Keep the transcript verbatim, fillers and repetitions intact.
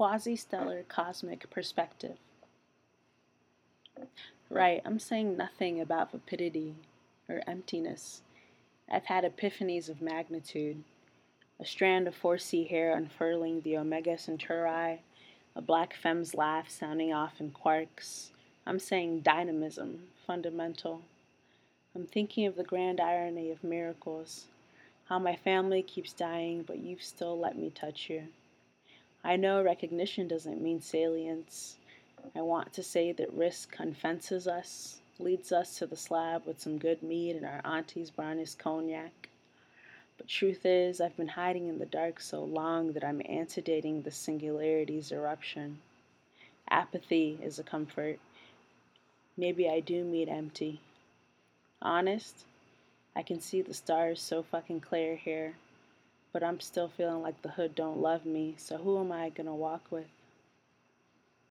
quasi-stellar cosmic perspective. Right, I'm saying nothing about vapidity or emptiness. I've had epiphanies of magnitude. A strand of four C hair unfurling the Omega Centauri, a black femme's laugh sounding off in quarks. I'm saying dynamism, fundamental. I'm thinking of the grand irony of miracles, how my family keeps dying, but you've still let me touch you. I know recognition doesn't mean salience. I want to say that risk unfences us, leads us to the slab with some good meat and our auntie's browniest cognac. But truth is, I've been hiding in the dark so long that I'm antedating the singularity's eruption. Apathy is a comfort. Maybe I do meet empty. Honest, I can see the stars so fucking clear here, but I'm still feeling like the hood don't love me, so who am I gonna walk with?